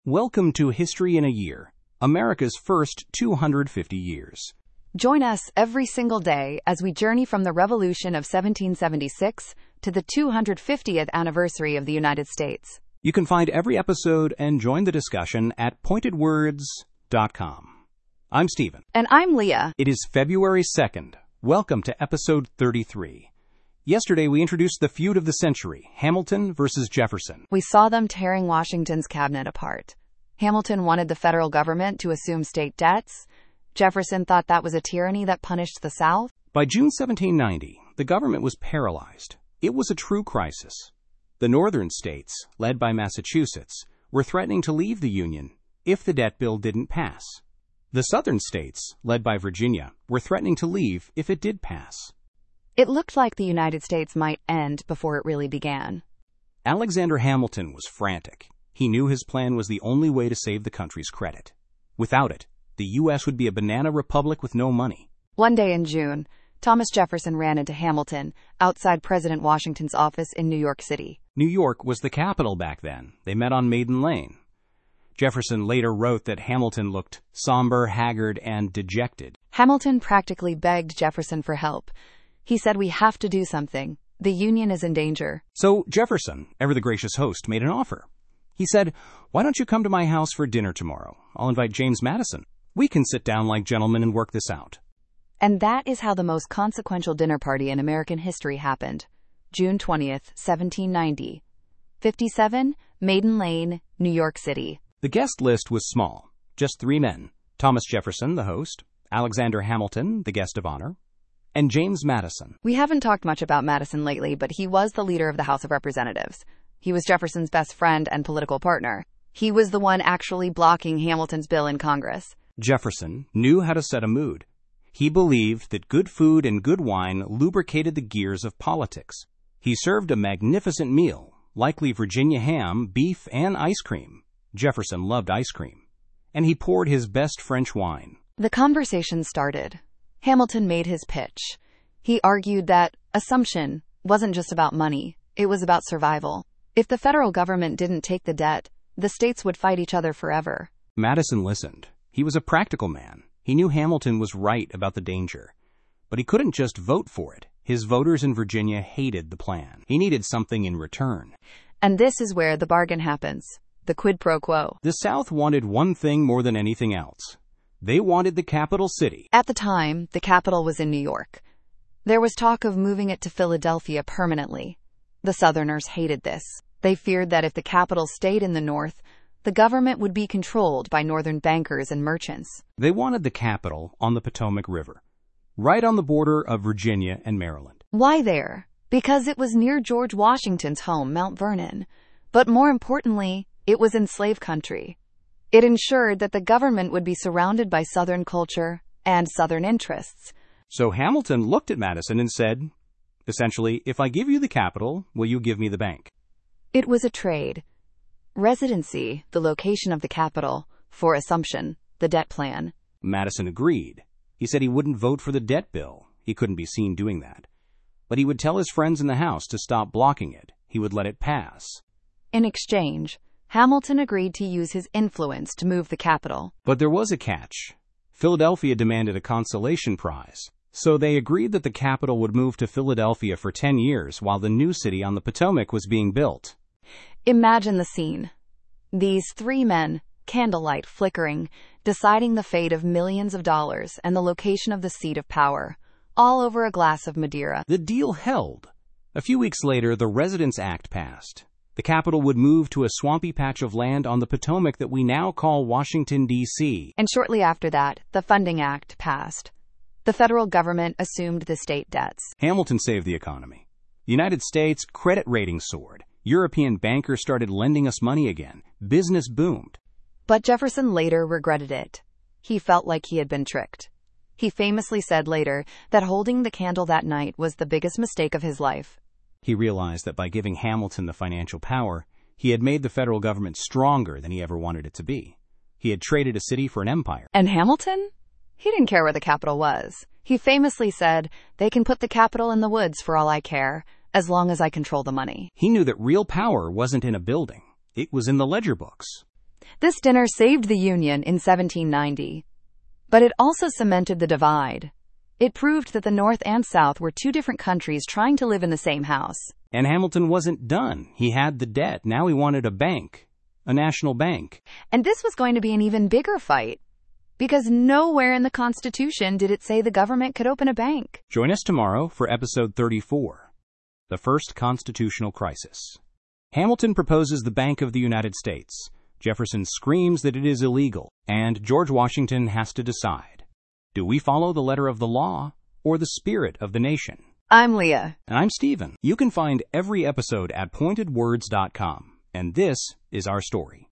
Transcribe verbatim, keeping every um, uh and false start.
Welcome to History in a Year, America's first two hundred fifty years. Join us every single day as we journey from the Revolution of seventeen seventy-six to the two hundred fiftieth anniversary of the United States. You can find every episode and join the discussion at pointed words dot com. I'm Stephen. And I'm Leah. It is February second. Welcome to episode thirty-three. Yesterday, we introduced the feud of the century, Hamilton versus Jefferson. We saw them tearing Washington's cabinet apart. Hamilton wanted the federal government to assume state debts. Jefferson thought that was a tyranny that punished the South. By June seventeen ninety, the government was paralyzed. It was a true crisis. The northern states, led by Massachusetts, were threatening to leave the Union if the debt bill didn't pass. The southern states, led by Virginia, were threatening to leave if it did pass. It looked like the United States might end before it really began. Alexander Hamilton was frantic. He knew his plan was the only way to save the country's credit. Without it, the U S would be a banana republic with no money. One day in June, Thomas Jefferson ran into Hamilton outside President Washington's office in New York City. New York was the capital back then. They met on Maiden Lane. Jefferson later wrote that Hamilton looked somber, haggard, and dejected. Hamilton practically begged Jefferson for help. He said, "We have to do something. The Union is in danger." So Jefferson, ever the gracious host, made an offer. He said, "Why don't you come to my house for dinner tomorrow? I'll invite James Madison. We can sit down like gentlemen and work this out." And that is how the most consequential dinner party in American history happened. June twentieth, seventeen ninety. fifty-seven, Maiden Lane, New York City. The guest list was small. Just three men. Thomas Jefferson, the host, Alexander Hamilton, the guest of honor, and James Madison. We haven't talked much about Madison lately, but he was the leader of the House of Representatives. He was Jefferson's best friend and political partner. He was the one actually blocking Hamilton's bill in Congress. Jefferson knew how to set a mood. He believed that good food and good wine lubricated the gears of politics. He served a magnificent meal, likely Virginia ham, beef, and ice cream. Jefferson loved ice cream. And he poured his best French wine. The conversation started. Hamilton made his pitch. He argued that assumption wasn't just about money, it was about survival. If the federal government didn't take the debt, the states would fight each other forever. Madison listened. He was a practical man. He knew Hamilton was right about the danger. But he couldn't just vote for it. His voters in Virginia hated the plan. He needed something in return. And this is where the bargain happens. The quid pro quo. The South wanted one thing more than anything else. They wanted the capital city. At the time, the capital was in New York. There was talk of moving it to Philadelphia permanently. The Southerners hated this. They feared that if the capital stayed in the North, the government would be controlled by Northern bankers and merchants. They wanted the capital on the Potomac River, right on the border of Virginia and Maryland. Why there? Because it was near George Washington's home, Mount Vernon. But more importantly, it was in slave country. It ensured that the government would be surrounded by Southern culture and Southern interests. So Hamilton looked at Madison and said, essentially, if I give you the capital, will you give me the bank? It was a trade. Residency, the location of the capital, for assumption, the debt plan. Madison agreed. He said he wouldn't vote for the debt bill. He couldn't be seen doing that. But he would tell his friends in the House to stop blocking it. He would let it pass. In exchange, Hamilton agreed to use his influence to move the capital. But there was a catch. Philadelphia demanded a consolation prize. So they agreed that the capital would move to Philadelphia for ten years while the new city on the Potomac was being built. Imagine the scene. These three men, candlelight flickering, deciding the fate of millions of dollars and the location of the seat of power, all over a glass of Madeira. The deal held. A few weeks later, the Residence Act passed. The capital would move to a swampy patch of land on the Potomac that we now call Washington, D C And shortly after that, the Funding Act passed. The federal government assumed the state debts. Hamilton saved the economy. The United States credit rating soared. European bankers started lending us money again. Business boomed. But Jefferson later regretted it. He felt like he had been tricked. He famously said later that holding the candle that night was the biggest mistake of his life. He realized that by giving Hamilton the financial power, he had made the federal government stronger than he ever wanted it to be. He had traded a city for an empire. And Hamilton? He didn't care where the capital was. He famously said, "They can put the capital in the woods for all I care, as long as I control the money." He knew that real power wasn't in a building. It was in the ledger books. This dinner saved the Union in seventeen ninety. But it also cemented the divide. It proved that the North and South were two different countries trying to live in the same house. And Hamilton wasn't done. He had the debt. Now he wanted a bank, a national bank. And this was going to be an even bigger fight, because nowhere in the Constitution did it say the government could open a bank. Join us tomorrow for episode thirty-four, The First Constitutional Crisis. Hamilton proposes the Bank of the United States. Jefferson screams that it is illegal, and George Washington has to decide. Do we follow the letter of the law or the spirit of the nation? I'm Leah. And I'm Stephen. You can find every episode at pointed words dot com, and this is our story.